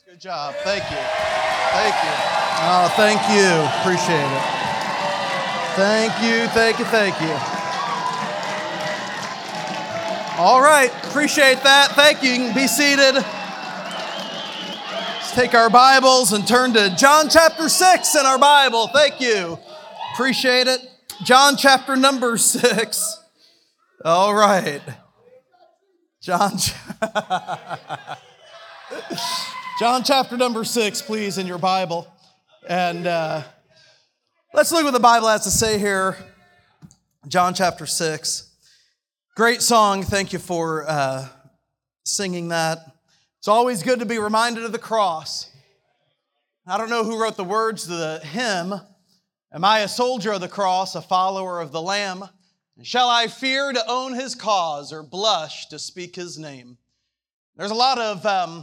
Good job. Thank you. Thank you. Oh, thank you. Appreciate it. Thank you. All right. Appreciate that. Thank you. You can be seated. Let's take our Bibles and turn to John chapter 6 in our Bible. Thank you. Appreciate it. John chapter number 6. All right. John chapter number 6, please, in your Bible. And let's look what the Bible has to say here. John chapter 6. Great song. Thank you for singing that. It's always good to be reminded of the cross. I don't know who wrote the words to the hymn. Am I a soldier of the cross, a follower of the Lamb? Shall I fear to own his cause or blush to speak his name? There's a lot of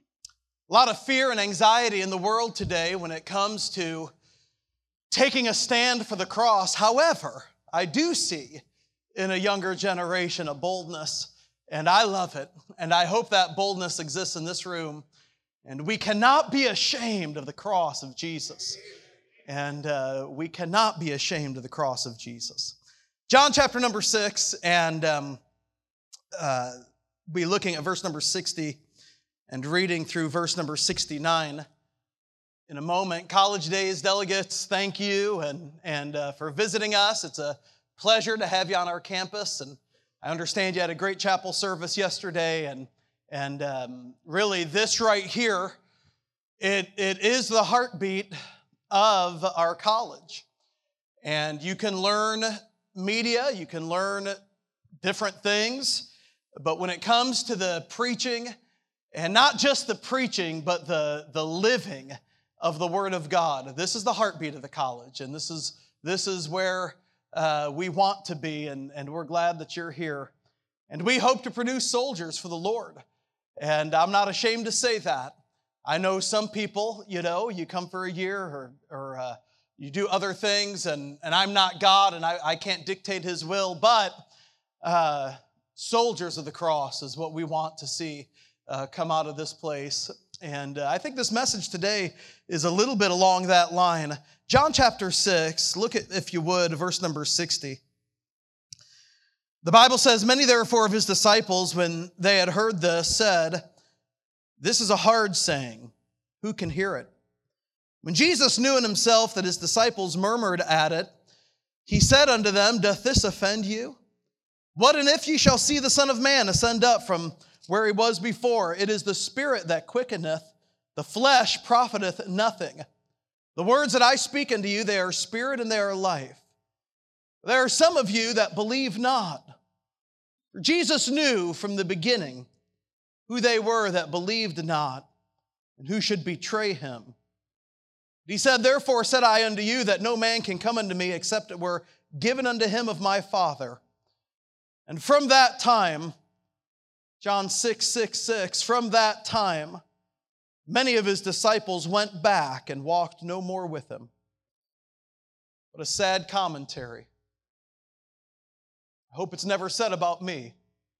fear and anxiety in the world today when it comes to taking a stand for the cross. However, I do see in a younger generation a boldness, and I love it. And I hope that boldness exists in this room. And we cannot be ashamed of the cross of Jesus. And we cannot be ashamed of the cross of Jesus. John chapter number 6, and we'll be looking at verse number 60 and reading through verse number 69 in a moment. College Days delegates, thank you and for visiting us. It's a pleasure to have you on our campus, and I understand you had a great chapel service yesterday, and really this right here, it is the heartbeat of our college. And you can learn media, you can learn different things, but when it comes to the preaching, and not just the preaching, but the living of the Word of God, this is the heartbeat of the college, and this is where we want to be, and we're glad that you're here. And we hope to produce soldiers for the Lord, and I'm not ashamed to say that. I know some people, you come for a year or you do other things, and I'm not God, and I can't dictate His will, but soldiers of the cross is what we want to see come out of this place. And I think this message today is a little bit along that line. John chapter 6, look at, if you would, verse number 60. The Bible says, "Many therefore of His disciples, when they had heard this, said, 'This is a hard saying. Who can hear it?' When Jesus knew in Himself that His disciples murmured at it, He said unto them, 'Doth this offend you? What and if ye shall see the Son of Man ascend up from where He was before? It is the Spirit that quickeneth, the flesh profiteth nothing. The words that I speak unto you, they are spirit and they are life. There are some of you that believe not.' For Jesus knew from the beginning who they were that believed not, and who should betray Him. He said, 'Therefore said I unto you, that no man can come unto me, except it were given unto him of my Father.' And from that time," John 6:6, "from that time, many of His disciples went back and walked no more with Him." What a sad commentary. I hope it's never said about me.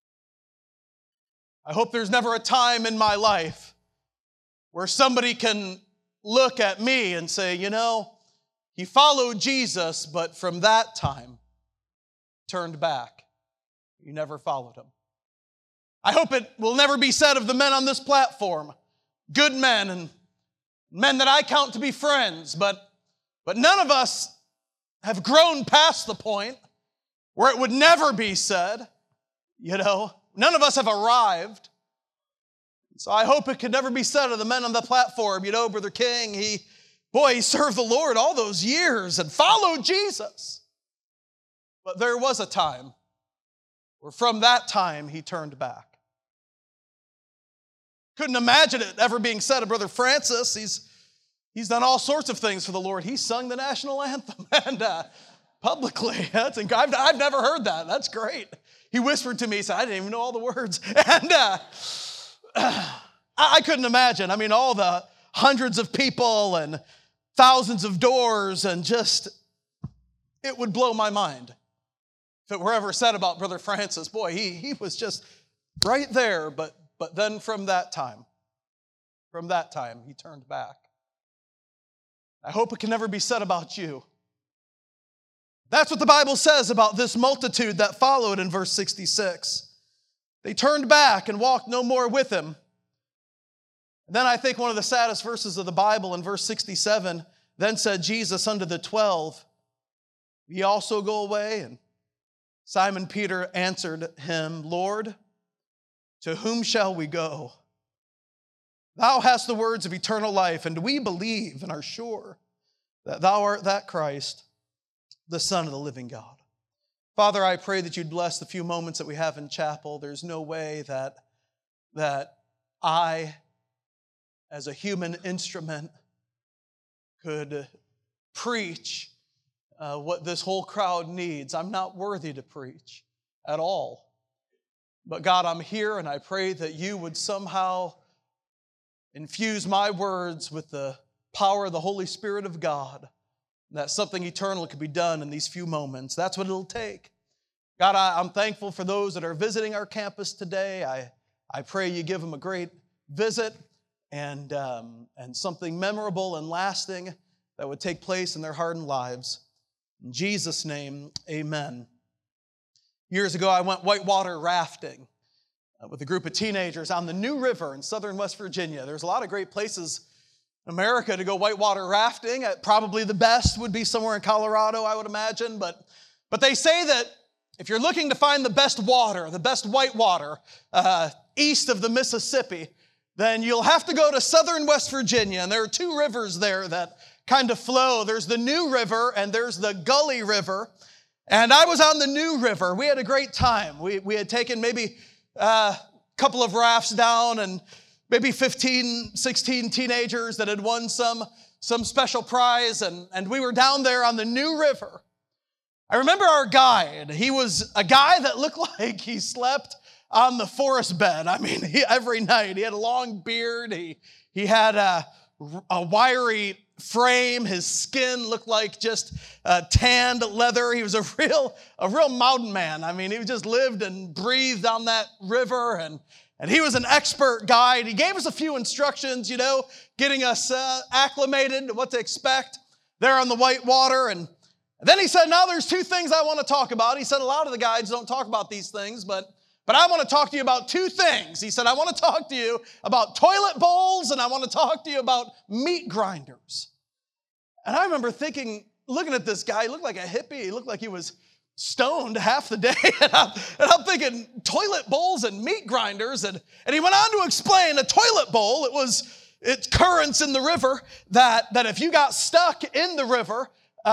I hope there's never a time in my life where somebody can look at me and say, he followed Jesus, but from that time turned back. You never followed Him. I hope it will never be said of the men on this platform, good men and men that I count to be friends, but none of us have grown past the point where it would never be said, none of us have arrived. So I hope it could never be said of the men on the platform, Brother King, he served the Lord all those years and followed Jesus. But there was a time where from that time he turned back. Couldn't imagine it ever being said of Brother Francis. He's done all sorts of things for the Lord. He sung the national anthem and publicly. I've never heard that. That's great. He whispered to me, he said, I didn't even know all the words. And I couldn't imagine. All the hundreds of people and thousands of doors, and just, it would blow my mind if it were ever said about Brother Francis. He was just right there, but then from that time from that time. He turned back. I hope it can never be said about you. That's what the Bible says about this multitude that followed in verse 66. They turned back and walked no more with him. And then I think one of the saddest verses of the Bible in verse 67, then said Jesus unto the 12, ye also go away? And Simon Peter answered him, Lord, to whom shall we go? Thou hast the words of eternal life, and we believe and are sure that thou art that Christ, the Son of the living God. Father, I pray that you'd bless the few moments that we have in chapel. There's no way that I, as a human instrument, could preach what this whole crowd needs. I'm not worthy to preach at all. But God, I'm here, and I pray that you would somehow infuse my words with the power of the Holy Spirit of God, that something eternal could be done in these few moments. That's what it'll take. God, I'm thankful for those that are visiting our campus today. I pray you give them a great visit and something memorable and lasting that would take place in their hardened lives. In Jesus' name, amen. Years ago, I went whitewater rafting with a group of teenagers on the New River in southern West Virginia. There's a lot of great places in America to go whitewater rafting. Probably the best would be somewhere in Colorado, I would imagine. But they say that if you're looking to find the best water, the best whitewater east of the Mississippi, then you'll have to go to southern West Virginia. And there are two rivers there that kind of flow. There's the New River and there's the Gully River. And I was on the New River. We had a great time. We had taken maybe a couple of rafts down and maybe 15, 16 teenagers that had won some special prize. And we were down there on the New River. I remember our guide. He was a guy that looked like he slept on the forest bed. I mean, every night. He had a long beard. He had a wiry frame. His skin looked like just tanned leather. He was a real mountain man. I mean, he just lived and breathed on that river, and he was an expert guide. He gave us a few instructions, getting us acclimated to what to expect there on the white water. And then he said, now there's two things I want to talk about. He said, a lot of the guides don't talk about these things, but I want to talk to you about two things. He said, I want to talk to you about toilet bowls, and I want to talk to you about meat grinders. And I remember thinking, looking at this guy, he looked like a hippie. He looked like he was stoned half the day. And I'm thinking, toilet bowls and meat grinders. And he went on to explain a toilet bowl. It's currents in the river that if you got stuck in the river,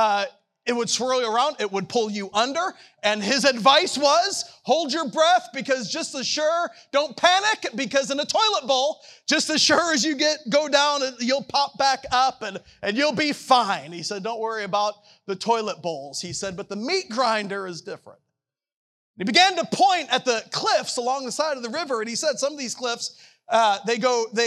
it would swirl you around, it would pull you under. And his advice was, hold your breath, because just as sure, don't panic, because in a toilet bowl, just as sure as you go down, you'll pop back up and you'll be fine. He said, don't worry about the toilet bowls. He said, but the meat grinder is different. He began to point at the cliffs along the side of the river, and he said some of these cliffs, they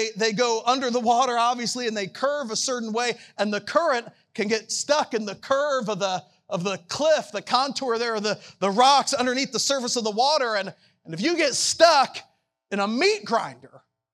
go under the water, obviously, and they curve a certain way, and the current can get stuck in the curve of the cliff, the contour there, the rocks underneath the surface of the water. And if you get stuck in a meat grinder,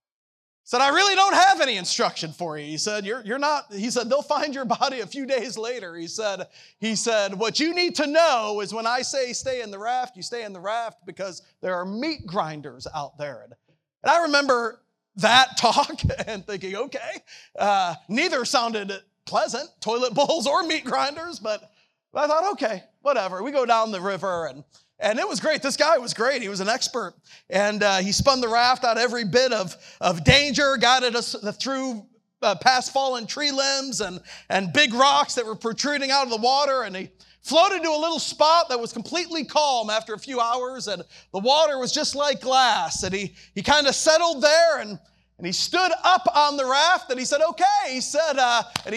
he said, I really don't have any instruction for you. He said, you're not, he said, they'll find your body a few days later. He said, what you need to know is when I say stay in the raft, you stay in the raft because there are meat grinders out there. And I remember that talk and thinking, okay, neither sounded pleasant, toilet bowls or meat grinders, but I thought, okay, whatever. We go down the river, and it was great. This guy was great. He was an expert, and he spun the raft out every bit of danger, guided us through past fallen tree limbs and big rocks that were protruding out of the water, and he floated to a little spot that was completely calm after a few hours, and the water was just like glass, and he kind of settled there, and he stood up on the raft, and he said, okay, he said, and he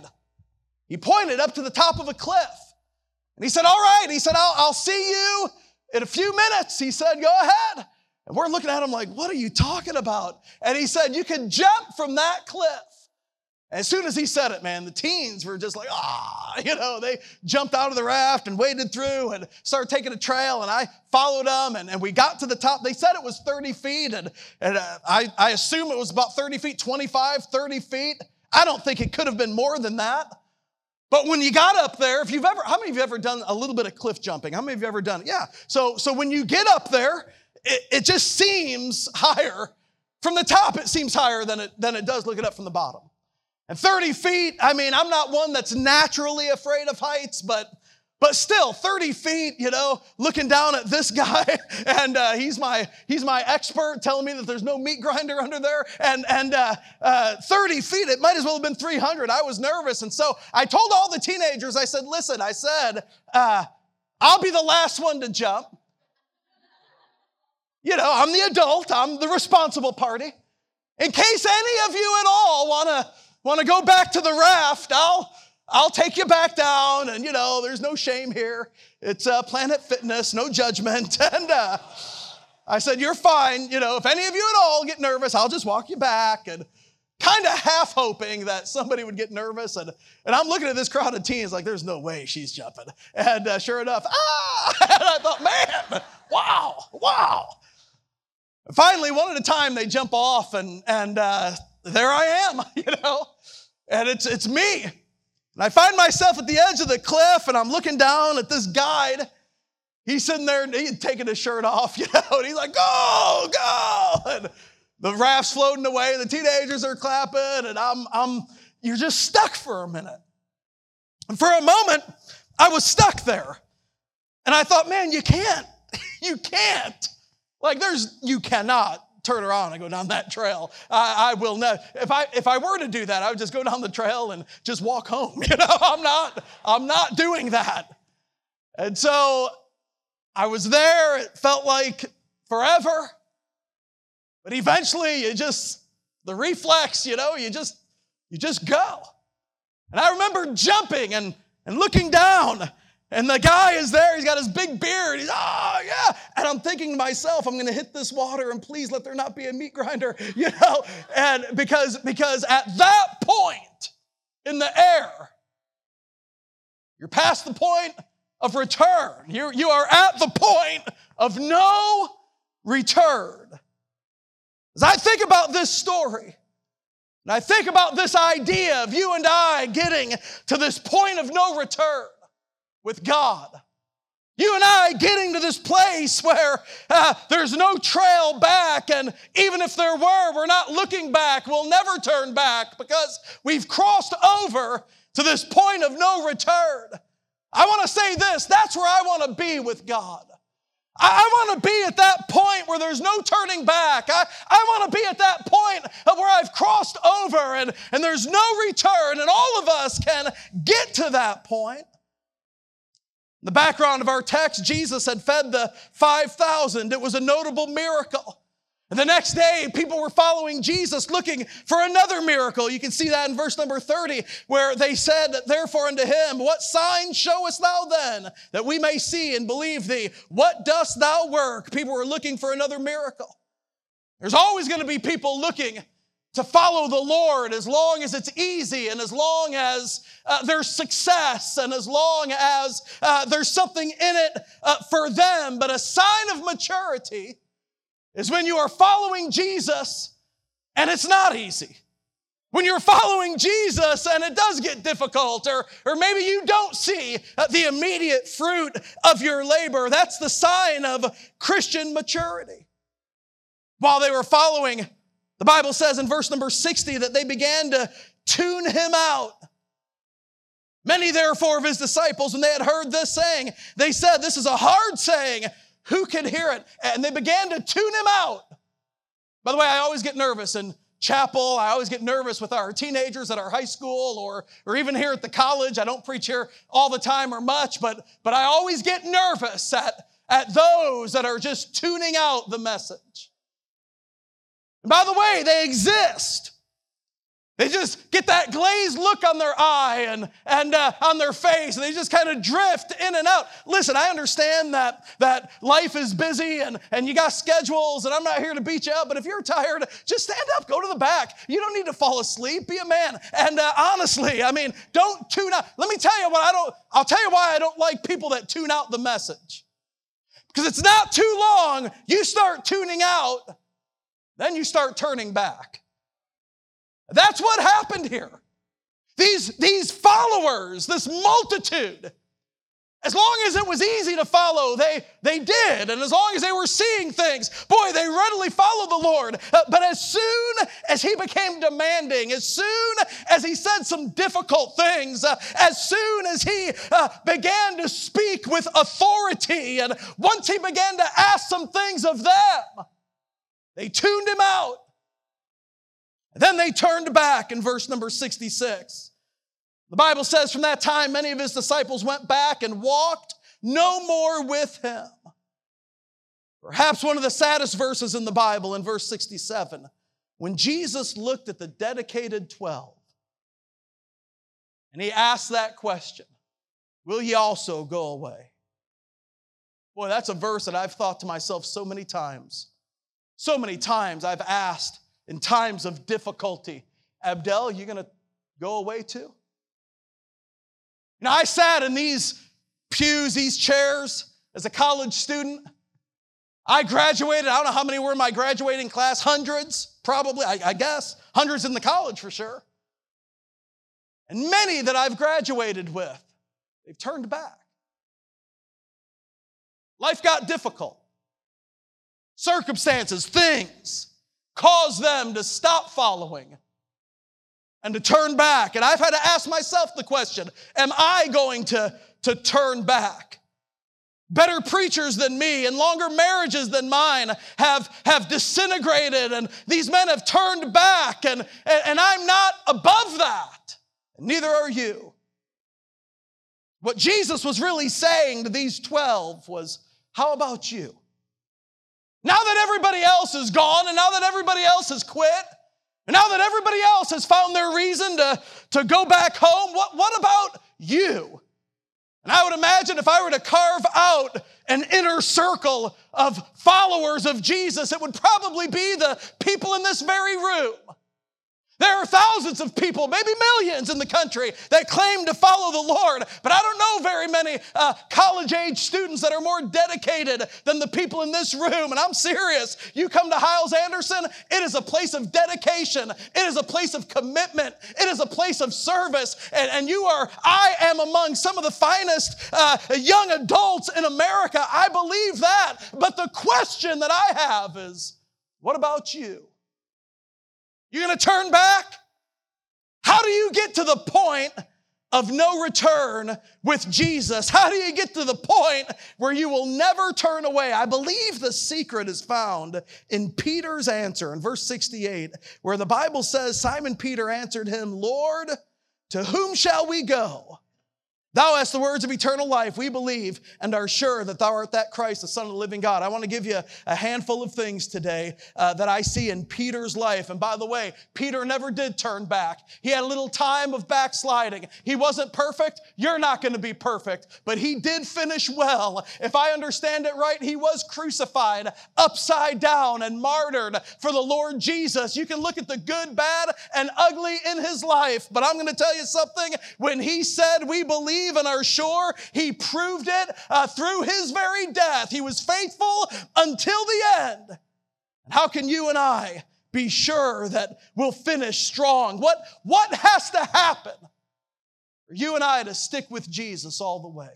pointed up to the top of a cliff. And he said, all right, he said, I'll see you in a few minutes. He said, go ahead. And we're looking at him like, what are you talking about? And he said, you can jump from that cliff. As soon as he said it, man, the teens were just like, they jumped out of the raft and waded through and started taking a trail, and I followed them, and we got to the top. They said it was 30 feet, and I assume it was about 30 feet, 25, 30 feet. I don't think it could have been more than that. But when you got up there, how many of you ever done a little bit of cliff jumping? How many of you ever done it? Yeah. So when you get up there, it just seems higher. From the top, it seems higher than it does looking up from the bottom. And 30 feet, I'm not one that's naturally afraid of heights, but still, 30 feet, looking down at this guy, and he's my expert telling me that there's no meat grinder under there, and 30 feet, it might as well have been 300. I was nervous, and so I told all the teenagers, I said, listen, I'll be the last one to jump. I'm the adult, I'm the responsible party. In case any of you at all want to go back to the raft, I'll take you back down, and there's no shame here. It's Planet Fitness, no judgment. And I said, you're fine. If any of you at all get nervous, I'll just walk you back. And kind of half hoping that somebody would get nervous. And I'm looking at this crowd of teens like, there's no way she's jumping. And sure enough, and I thought, man, wow. Finally, one at a time, they jump off, and there I am, and it's me. And I find myself at the edge of the cliff, and I'm looking down at this guide. He's sitting there, and he's taking his shirt off, and he's like, go! And the raft's floating away, the teenagers are clapping, and you're just stuck for a minute. And for a moment, I was stuck there. And I thought, man, you can't. You cannot turn around and go down that trail. I will not. If I were to do that, I would just go down the trail and just walk home. I'm not doing that. And so I was there. It felt like forever. But eventually the reflex, you just go. And I remember jumping and looking down. And the guy is there, he's got his big beard, he's, yeah. And I'm thinking to myself, I'm gonna hit this water and please let there not be a meat grinder, And because at that point in the air, you're past the point of return. You are at the point of no return. As I think about this story, and I think about this idea of you and I getting to this point of no return with God. You and I getting to this place where there's no trail back, and even if there were, we're not looking back. We'll never turn back because we've crossed over to this point of no return. I want to say this, that's where I want to be with God. I want to be at that point where there's no turning back. I want to be at that point of where I've crossed over and there's no return, and all of us can get to that point. In the background of our text, Jesus had fed the 5,000. It was a notable miracle. And the next day, people were following Jesus looking for another miracle. You can see that in verse number 30, where they said, therefore unto him, what sign showest thou then, that we may see and believe thee? What dost thou work? People were looking for another miracle. There's always going to be people looking to follow the Lord as long as it's easy and as long as there's success and as long as there's something in it for them. But a sign of maturity is when you are following Jesus and it's not easy. When you're following Jesus and it does get difficult, or maybe you don't see the immediate fruit of your labor, that's the sign of Christian maturity. While they were following, the Bible says in verse number 60 that they began to tune him out. Many therefore of his disciples, when they had heard this saying, they said, this is a hard saying, who can hear it? And they began to tune him out. By the way, I always get nervous in chapel. I always get nervous with our teenagers at our high school or even here at the college. I don't preach here all the time or much, but I always get nervous at those that are just tuning out the message. And by the way, they exist. They just get that glazed look on their eye and on their face, and they just kind of drift in and out. Listen, I understand that life is busy and you got schedules, and I'm not here to beat you up, but if you're tired, just stand up, go to the back. You don't need to fall asleep. Be a man. And honestly, I mean, don't tune out. Let me tell you I'll tell you why I don't like people that tune out the message. Because it's not too long, you start tuning out, then you start turning back. That's what happened here. These followers, this multitude, as long as it was easy to follow, they did. And as long as they were seeing things, boy, they readily followed the Lord. But as soon as he became demanding, as soon as he said some difficult things, as soon as he began to speak with authority, and once he began to ask some things of them, they tuned him out. Then they turned back in verse number 66. The Bible says, from that time, many of his disciples went back and walked no more with him. Perhaps one of the saddest verses in the Bible, in verse 67, when Jesus looked at the dedicated 12, and he asked that question, will ye also go away? Boy, that's a verse that I've thought to myself so many times. So many times I've asked, in times of difficulty, Abdel, you going to go away too? Now, I sat in these pews, these chairs, as a college student. I graduated. I don't know how many were in my graduating class. Hundreds, probably, I guess. Hundreds in the college for sure. And many that I've graduated with, they've turned back. Life got difficult. Circumstances, things cause them to stop following and to turn back. And I've had to ask myself the question, am I going to turn back? Better preachers than me and longer marriages than mine have disintegrated, and these men have turned back, and I'm not above that. Neither are you. What Jesus was really saying to these 12 was, how about you? Now that everybody else is gone, and now that everybody else has quit, and now that everybody else has found their reason to go back home, what about you? And I would imagine if I were to carve out an inner circle of followers of Jesus, it would probably be the people in this very room. There are thousands of people, maybe millions in the country that claim to follow the Lord, but I don't know very many college-age students that are more dedicated than the people in this room, and I'm serious. You come to Hyles-Anderson, it is a place of dedication. It is a place of commitment. It is a place of service, and I am among some of the finest young adults in America. I believe that, but the question that I have is, what about you? You're going to turn back? How do you get to the point of no return with Jesus? How do you get to the point where you will never turn away? I believe the secret is found in Peter's answer in verse 68, where the Bible says, Simon Peter answered him, Lord, to whom shall we go? Thou hast the words of eternal life. We believe and are sure that thou art that Christ, the Son of the living God. I want to give you a handful of things today that I see in Peter's life. And by the way, Peter never did turn back. He had a little time of backsliding. He wasn't perfect. You're not going to be perfect. But he did finish well. If I understand it right, he was crucified upside down and martyred for the Lord Jesus. You can look at the good, bad, and ugly in his life. But I'm going to tell you something. When he said we believe and are sure, he proved it through his very death. He was faithful until the end. And how can you and I be sure that we'll finish strong? What has to happen for you and I to stick with Jesus all the way?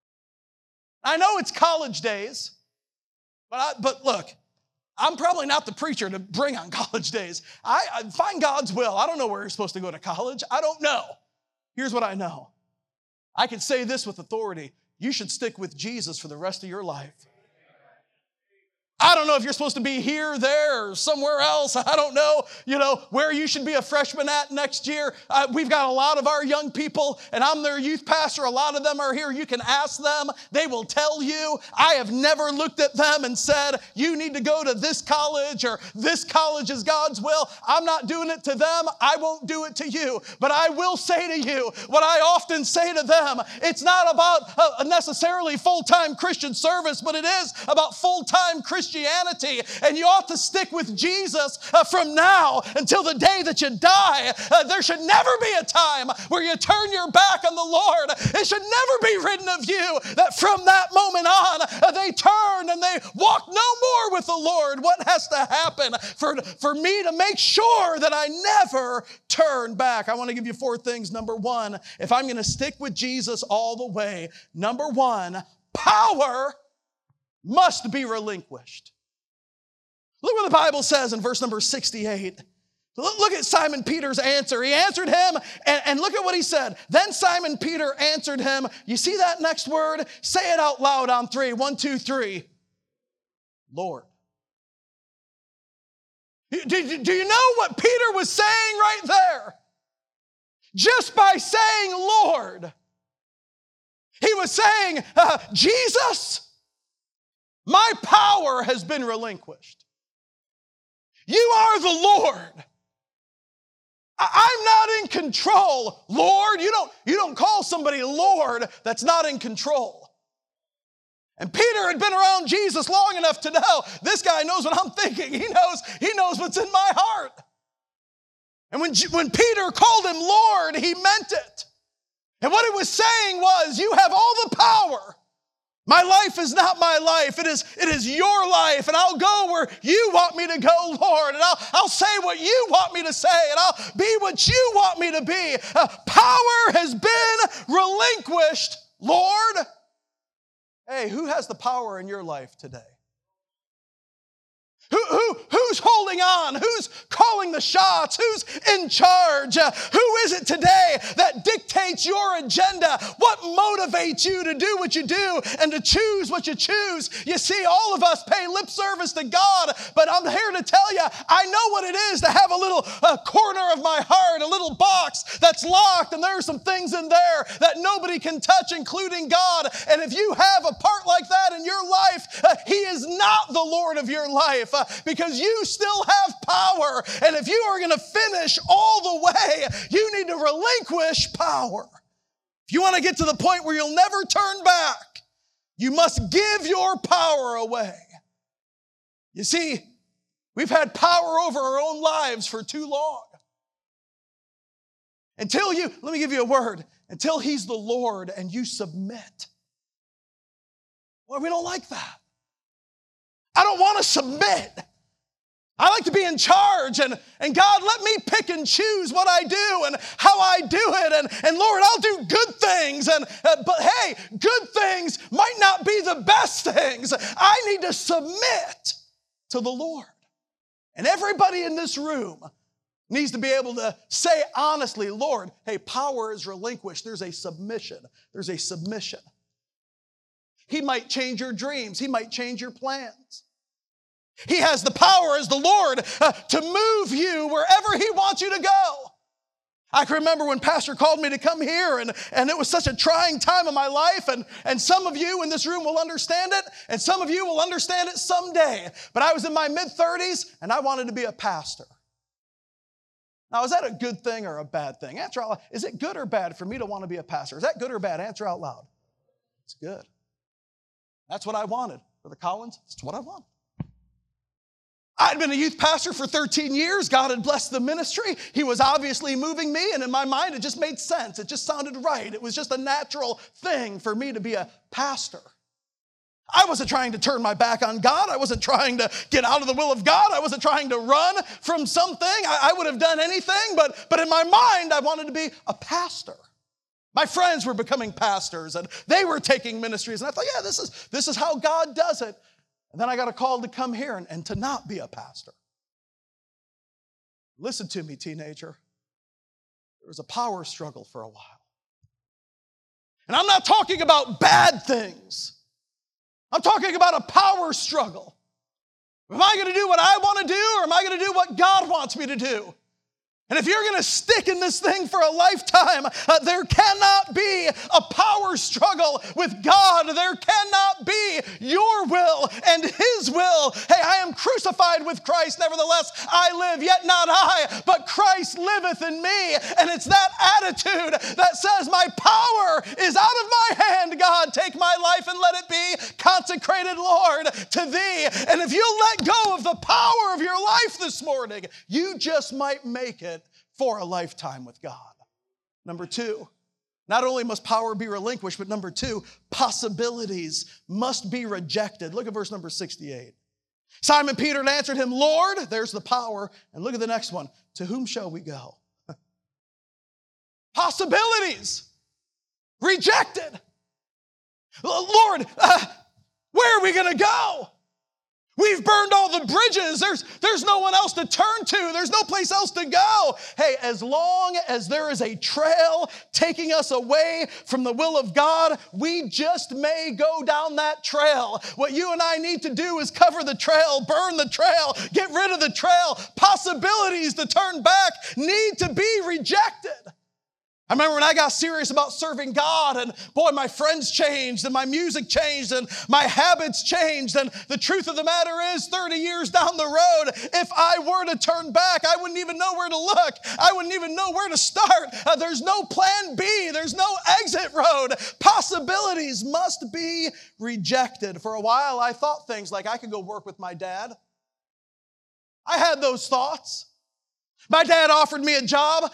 I know it's college days, but look, I'm probably not the preacher to bring on college days. I find God's will. I don't know where you're supposed to go to college. I don't know. Here's what I know. I can say this with authority. You should stick with Jesus for the rest of your life. I don't know if you're supposed to be here, there, or somewhere else. I don't know, where you should be a freshman at next year. We've got a lot of our young people, and I'm their youth pastor. A lot of them are here. You can ask them. They will tell you. I have never looked at them and said, you need to go to this college, or this college is God's will. I'm not doing it to them. I won't do it to you. But I will say to you what I often say to them. It's not about necessarily full-time Christian service, but it is about full-time Christianity, and you ought to stick with Jesus from now until the day that you die. There should never be a time where you turn your back on the Lord. It should never be written of you that from that moment on, they turn and they walk no more with the Lord. What has to happen for me to make sure that I never turn back? I want to give you 4 things. Number 1, if I'm going to stick with Jesus all the way, number 1, power must be relinquished. Look what the Bible says in verse number 68. Look at Simon Peter's answer. He answered him, and look at what he said. Then Simon Peter answered him. You see that next word? Say it out loud on 3. 1, 2, 3. Lord. Do you know what Peter was saying right there? Just by saying Lord, he was saying, Jesus, my power has been relinquished. You are the Lord. I'm not in control. Lord, you don't call somebody Lord that's not in control. And Peter had been around Jesus long enough to know this guy knows what I'm thinking. He knows what's in my heart. And when Peter called him Lord, he meant it. And what he was saying was, you have all the power. My life is not my life. It is your life. And I'll go where you want me to go, Lord. And I'll say what you want me to say. And I'll be what you want me to be. Power has been relinquished, Lord. Hey, who has the power in your life today? Who's holding on? Who's calling the shots? Who's in charge? Who is it today that dictates your agenda? What motivates you to do what you do and to choose what you choose? You see, all of us pay lip service to God, but I'm here to tell you, I know what it is to have a little corner of my heart, a little box that's locked, and there are some things in there that nobody can touch, including God. And if you have a part like that in your life, He is not the Lord of your life. Because you still have power. And if you are going to finish all the way, you need to relinquish power. If you want to get to the point where you'll never turn back, you must give your power away. You see, we've had power over our own lives for too long. Let me give you a word, until He's the Lord and you submit. Well, we don't like that. I don't want to submit. I like to be in charge, and God, let me pick and choose what I do and how I do it, and Lord, I'll do good things, but hey, good things might not be the best things. I need to submit to the Lord. And everybody in this room needs to be able to say honestly, Lord, hey, power is relinquished. There's a submission. There's a submission. He might change your dreams. He might change your plans. He has the power as the Lord to move you wherever He wants you to go. I can remember when Pastor called me to come here, and it was such a trying time in my life, and some of you in this room will understand it, and some of you will understand it someday. But I was in my mid-30s, and I wanted to be a pastor. Now, is that a good thing or a bad thing? Answer out loud. Is it good or bad for me to want to be a pastor? Is that good or bad? Answer out loud. It's good. That's what I wanted. For the Collins, that's what I want. I'd been a youth pastor for 13 years. God had blessed the ministry. He was obviously moving me, and in my mind, it just made sense. It just sounded right. It was just a natural thing for me to be a pastor. I wasn't trying to turn my back on God. I wasn't trying to get out of the will of God. I wasn't trying to run from something. I would have done anything, but in my mind, I wanted to be a pastor. My friends were becoming pastors, and they were taking ministries, and I thought, yeah, this is how God does it. And then I got a call to come here and to not be a pastor. Listen to me, teenager. There was a power struggle for a while. And I'm not talking about bad things. I'm talking about a power struggle. Am I going to do what I want to do, or am I going to do what God wants me to do? And if you're going to stick in this thing for a lifetime, there cannot be a power struggle with God. There cannot be your will and His will. Hey, I am crucified with Christ. Nevertheless, I live, yet not I, but Christ liveth in me. And it's that attitude that says, my power is out of my hand, God. Take my life and let it be consecrated, Lord, to Thee. And if you let go of the power of your life this morning, you just might make it for a lifetime with God. Number two, not only must power be relinquished, but number two, possibilities must be rejected. Look at verse number 68. Simon Peter answered him, Lord, there's the power. And look at the next one. To whom shall we go? Possibilities rejected. Lord, where are we going to go? We've burned all the bridges. There's no one else to turn to. There's no place else to go. Hey, as long as there is a trail taking us away from the will of God, we just may go down that trail. What you and I need to do is cover the trail, burn the trail, get rid of the trail. Possibilities to turn back need to be rejected. I remember when I got serious about serving God, and boy, my friends changed and my music changed and my habits changed. And the truth of the matter is 30 years down the road, if I were to turn back, I wouldn't even know where to look. I wouldn't even know where to start. There's no plan B. There's no exit road. Possibilities must be rejected. For a while, I thought things like I could go work with my dad. I had those thoughts. My dad offered me a job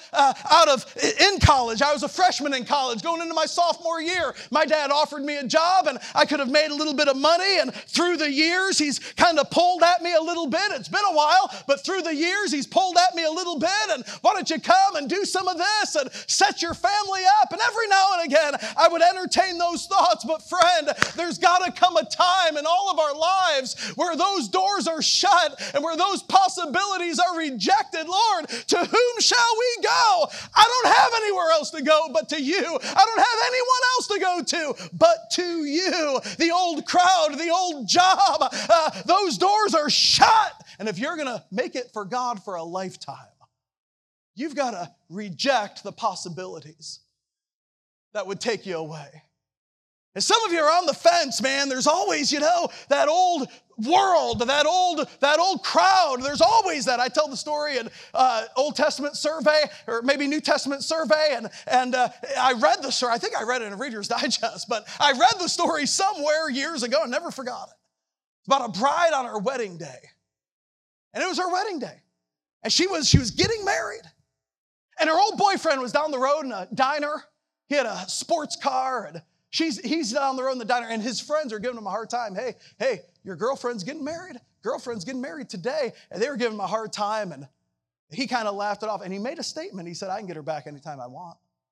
in college. I was a freshman in college going into my sophomore year. My dad offered me a job and I could have made a little bit of money, and through the years he's kind of pulled at me a little bit. It's been a while, but through the years he's pulled at me a little bit, and why don't you come and do some of this and set your family up? And every now and again I would entertain those thoughts, but friend, there's got to come a time in all of our lives where those doors are shut and where those possibilities are rejected. Lord, to whom shall we go? I don't have anywhere else to go but to you. I don't have anyone else to go to but to you. The old crowd, the old job, those doors are shut. And if you're going to make it for God for a lifetime, you've got to reject the possibilities that would take you away. And some of you are on the fence, man. There's always, that old world, that old crowd. There's always that. I tell the story in Old Testament survey, or maybe New Testament survey, and I read the story. I think I read it in a Reader's Digest, but I read the story somewhere years ago and never forgot it. It's about a bride on her wedding day. And it was her wedding day. And she was getting married. And her old boyfriend was down the road in a diner. He had a sports car, and he's down the road in the diner, and his friends are giving him a hard time. Hey, your girlfriend's getting married. Girlfriend's getting married today. And they were giving him a hard time, and he kind of laughed it off. And he made a statement. He said, I can get her back anytime I want.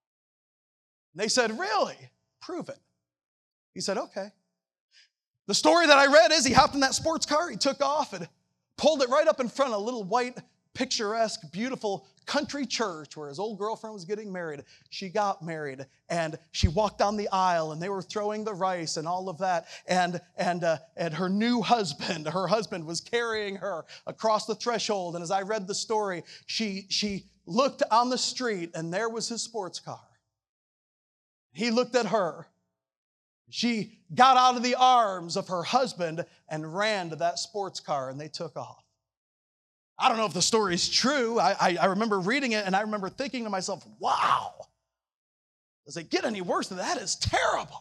And they said, really? Prove it. He said, okay. The story that I read is he hopped in that sports car. He took off and pulled it right up in front of a little white, picturesque, beautiful country church where his old girlfriend was getting married. She got married, and she walked down the aisle, and they were throwing the rice and all of that. And her new husband, was carrying her across the threshold. And as I read the story, she looked on the street, and there was his sports car. He looked at her. She got out of the arms of her husband and ran to that sports car, and they took off. I don't know if the story's true. I remember reading it, and I remember thinking to myself, wow, does it get any worse than that? It's terrible.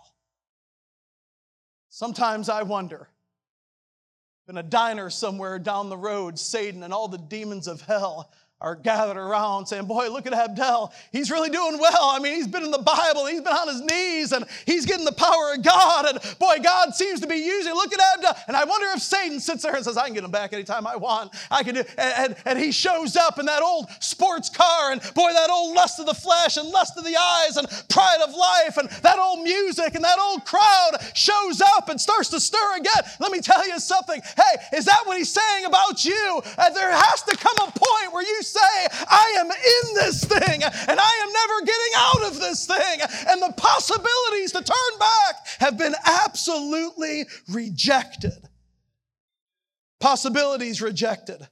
Sometimes I wonder, in a diner somewhere down the road, Satan and all the demons of hell are gathered around saying, boy, look at Abdel. He's really doing well. I mean, he's been in the Bible. He's been on his knees, and he's getting the power of God. And boy, God seems to be using it. Look at Abdel. And I wonder if Satan sits there and says, I can get him back anytime I want. I can do. And he shows up in that old sports car, and boy, that old lust of the flesh and lust of the eyes and pride of life and that old music and that old crowd shows up and starts to stir again. Let me tell you something. Hey, is that what he's saying about you? There has to come a point where you say, I am in this thing, and I am never getting out of this thing. And the possibilities to turn back have been absolutely rejected. Possibilities rejected.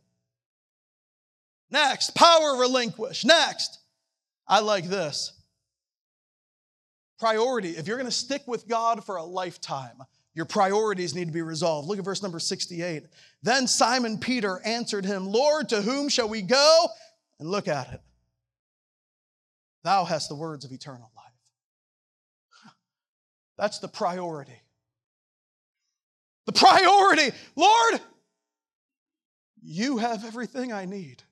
Next, power relinquished. Next, I like this. Priority. If you're going to stick with God for a lifetime, your priorities need to be resolved. Look at verse number 68. Then Simon Peter answered him, Lord, to whom shall we go? And look at it. Thou hast the words of eternal life. That's the priority. The priority. Lord, you have everything I need.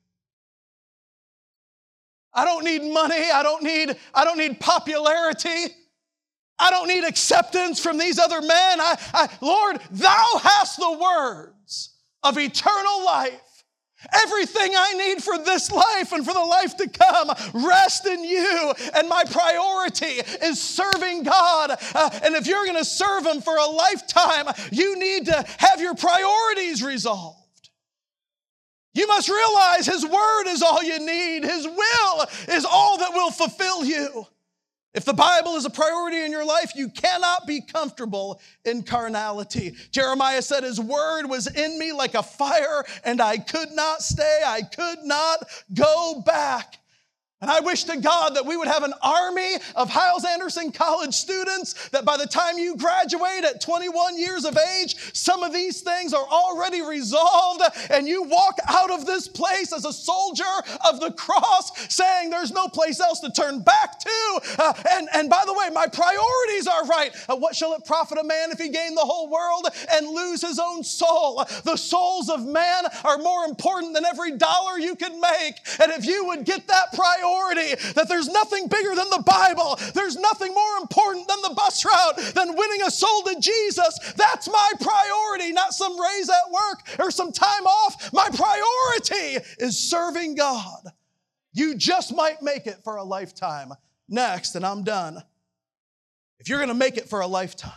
I don't need money. I don't need popularity. I don't need acceptance from these other men. Lord, thou hast the words of eternal life. Everything I need for this life and for the life to come, rest in you. And my priority is serving God. And if you're going to serve Him for a lifetime, you need to have your priorities resolved. You must realize His word is all you need. His will is all that will fulfill you. If the Bible is a priority in your life, you cannot be comfortable in carnality. Jeremiah said, His word was in me like a fire, and I could not stay. I could not go back. And I wish to God that we would have an army of Hyles-Anderson College students that by the time you graduate at 21 years of age, some of these things are already resolved and you walk out of this place as a soldier of the cross saying there's no place else to turn back to. And by the way, my priorities are right. What shall it profit a man if he gain the whole world and lose his own soul? The souls of man are more important than every dollar you can make. And if you would get that priority, that there's nothing bigger than the Bible, there's nothing more important than the bus route, than winning a soul to Jesus. That's my priority, not some raise at work or some time off. My priority is serving God. You just might make it for a lifetime. Next, and I'm done. If you're going to make it for a lifetime,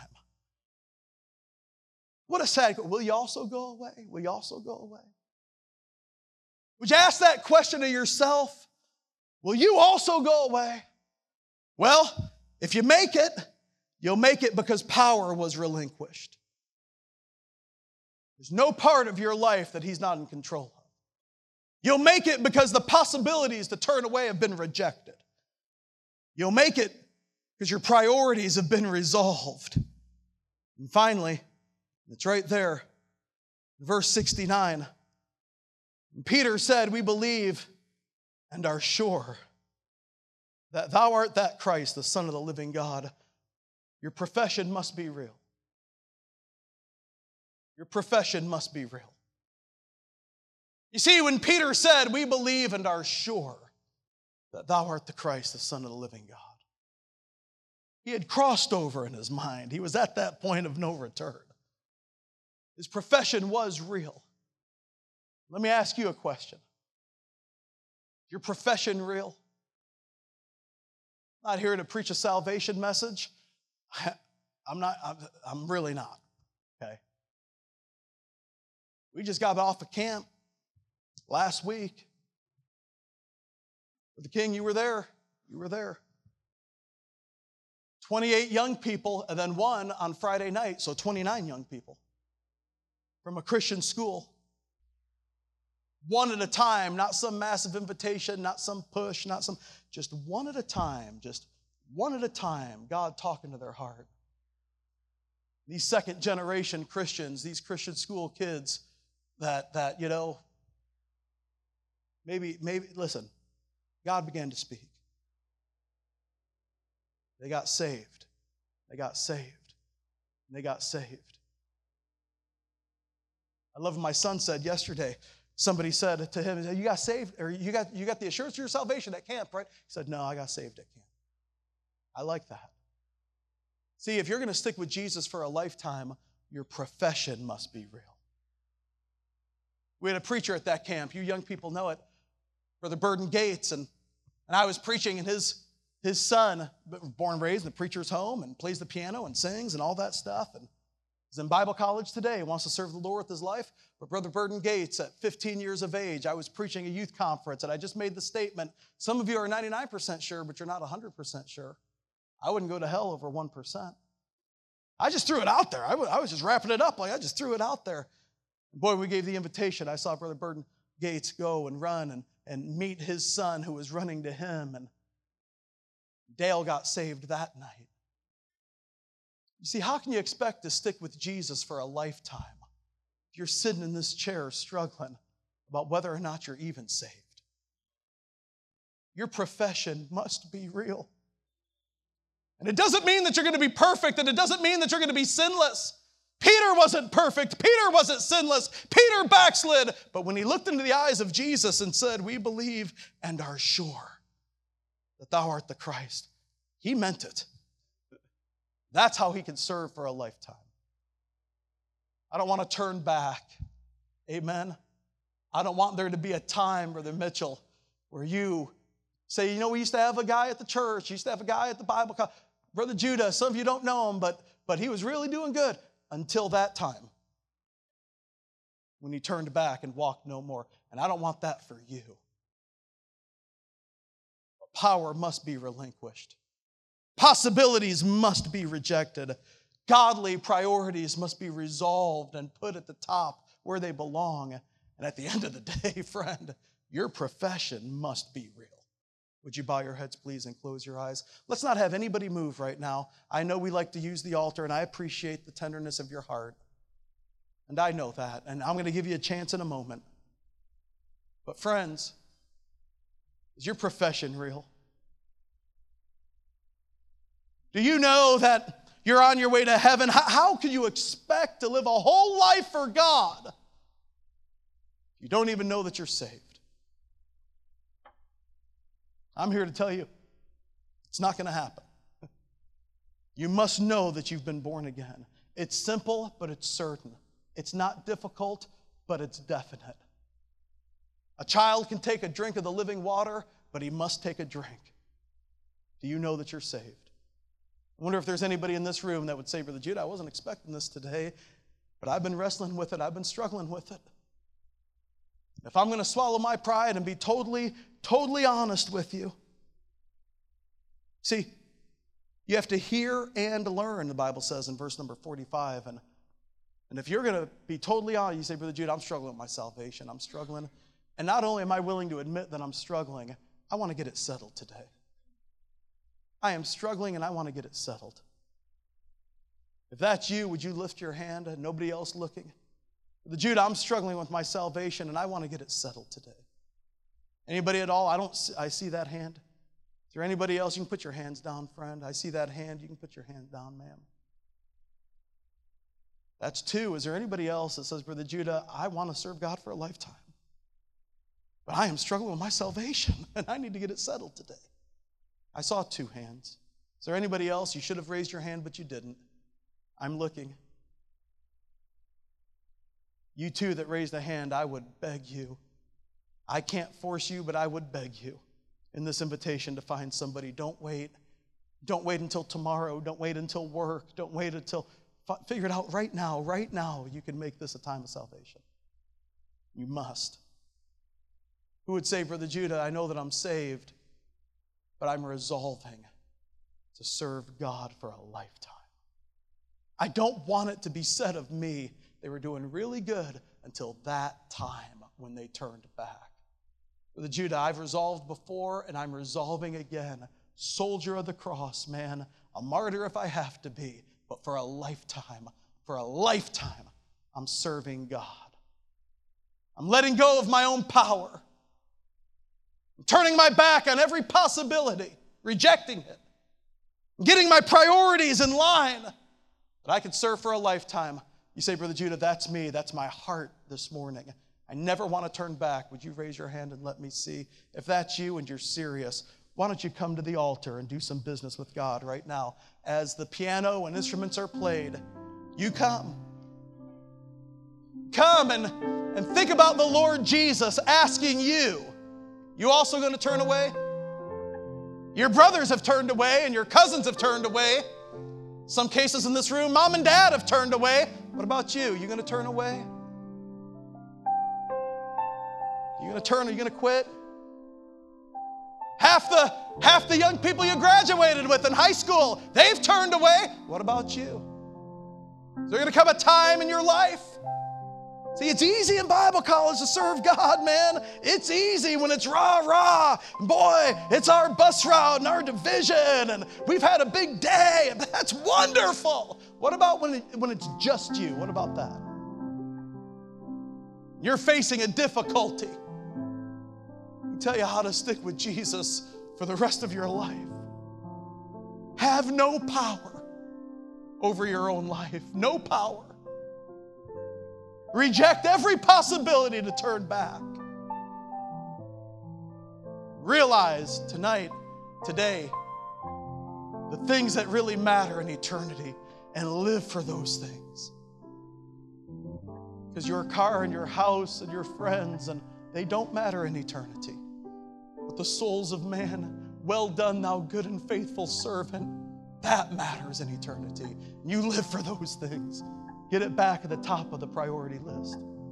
what a sad, will you also go away? Will you also go away? Would you ask that question of yourself? Will you also go away? Well, if you make it, you'll make it because power was relinquished. There's no part of your life that He's not in control of. You'll make it because the possibilities to turn away have been rejected. You'll make it because your priorities have been resolved. And finally, it's right there, verse 69. Peter said, we believe and are sure that thou art that Christ, the Son of the living God. Your profession must be real. Your profession must be real. You see, when Peter said, we believe and are sure that thou art the Christ, the Son of the living God, he had crossed over in his mind. He was at that point of no return. His profession was real. Let me ask you a question. Your profession real? I'm not here to preach a salvation message. I'm really not, okay? We just got off of camp last week. Brother King, you were there. You were there. 28 young people and then one on Friday night, so 29 young people from a Christian school. One at a time, not some massive invitation, not some push, just one at a time, God talking to their heart. These second generation Christians, these Christian school kids that maybe, listen, God began to speak. They got saved. They got saved. And they got saved. I love what my son said yesterday. Somebody said to him, you got saved, or you got the assurance of your salvation at camp, right? He said, no, I got saved at camp. I like that. See, if you're going to stick with Jesus for a lifetime, your profession must be real. We had a preacher at that camp. You young people know it. Brother Burden Gates, and I was preaching, and his son, born and raised in a preacher's home, and plays the piano and sings and all that stuff, and he's in Bible college today, wants to serve the Lord with his life. But Brother Burden Gates, at 15 years of age, I was preaching a youth conference, and I just made the statement, some of you are 99% sure, but you're not 100% sure. I wouldn't go to hell over 1%. I just threw it out there. I was just wrapping it up, like I just threw it out there. Boy, when we gave the invitation, I saw Brother Burton Gates go and run and meet his son who was running to him. And Dale got saved that night. You see, how can you expect to stick with Jesus for a lifetime if you're sitting in this chair struggling about whether or not you're even saved? Your profession must be real. And it doesn't mean that you're going to be perfect, and it doesn't mean that you're going to be sinless. Peter wasn't perfect. Peter wasn't sinless. Peter backslid. But when he looked into the eyes of Jesus and said, "We believe and are sure that thou art the Christ," he meant it. That's how he can serve for a lifetime. I don't want to turn back. Amen. I don't want there to be a time, Brother Mitchell, where you say, "You know, we used to have a guy at the church. We used to have a guy at the Bible college. Brother Judah, some of you don't know him, but he was really doing good until that time when he turned back and walked no more." And I don't want that for you. Power must be relinquished. Possibilities must be rejected. Godly priorities must be resolved and put at the top where they belong. And at the end of the day, friend, your profession must be real. Would you bow your heads, please, and close your eyes? Let's not have anybody move right now. I know we like to use the altar, and I appreciate the tenderness of your heart. And I know that. And I'm going to give you a chance in a moment. But friends, is your profession real? Do you know that you're on your way to heaven? How can you expect to live a whole life for God if you don't even know that you're saved? I'm here to tell you, it's not going to happen. You must know that you've been born again. It's simple, but it's certain. It's not difficult, but it's definite. A child can take a drink of the living water, but he must take a drink. Do you know that you're saved? I wonder if there's anybody in this room that would say, "Brother Jude, I wasn't expecting this today, but I've been wrestling with it. I've been struggling with it." If I'm going to swallow my pride and be totally honest with you. See, you have to hear and learn, the Bible says in verse number 45. And if you're going to be totally honest, you say, "Brother Jude, I'm struggling with my salvation. I'm struggling. And not only am I willing to admit that I'm struggling, I want to get it settled today. I am struggling and I want to get it settled." If that's you, would you lift your hand and nobody else looking? "Brother Jude, I'm struggling with my salvation and I want to get it settled today." Anybody at all? I see that hand. Is there anybody else? You can put your hands down, friend. I see that hand. You can put your hand down, ma'am. That's two. Is there anybody else that says, "Brother Judah, I want to serve God for a lifetime, but I am struggling with my salvation and I need to get it settled today"? I saw two hands. Is there anybody else? You should have raised your hand, but you didn't. I'm looking. You two that raised a hand, I would beg you. I can't force you, but I would beg you in this invitation to find somebody. Don't wait. Don't wait until tomorrow. Don't wait until work. Don't wait until, figure it out right now. Right now, you can make this a time of salvation. You must. Who would say, "Brother Judah, I know that I'm saved, but I'm resolving to serve God for a lifetime. I don't want it to be said of me, they were doing really good until that time when they turned back." Brother Judah, I've resolved before and I'm resolving again. Soldier of the cross, man, a martyr if I have to be, but for a lifetime, I'm serving God. I'm letting go of my own power. I'm turning my back on every possibility, rejecting it, getting my priorities in line, that I could serve for a lifetime. You say, "Brother Judah, that's me. That's my heart this morning. I never want to turn back." Would you raise your hand and let me see? If that's you and you're serious, why don't you come to the altar and do some business with God right now? As the piano and instruments are played, you come. Come and think about the Lord Jesus asking you. You also going to turn away? Your brothers have turned away and your cousins have turned away. Some cases in this room, mom and dad have turned away. What about you? You going to turn away? You going to turn? Are you going to quit? Half the young people you graduated with in high school, they've turned away. What about you? Is there going to come a time in your life See, it's easy in Bible college to serve God, man. It's easy when it's rah-rah. Boy, it's our bus route and our division, and we've had a big day. That's wonderful. What about when it's just you? What about that? You're facing a difficulty. I tell you how to stick with Jesus for the rest of your life. Have no power over your own life. No power. Reject every possibility to turn back. Realize tonight, today, the things that really matter in eternity, and live for those things. Because your car and your house and your friends, and they don't matter in eternity. But the souls of man, well done, thou good and faithful servant, that matters in eternity. You live for those things. Get it back at the top of the priority list.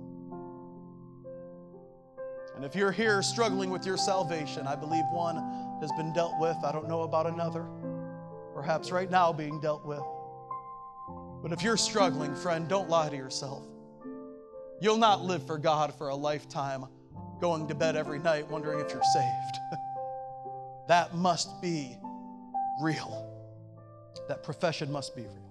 And if you're here struggling with your salvation, I believe one has been dealt with. I don't know about another. Perhaps right now being dealt with. But if you're struggling, friend, don't lie to yourself. You'll not live for God for a lifetime, going to bed every night wondering if you're saved. That must be real. That profession must be real.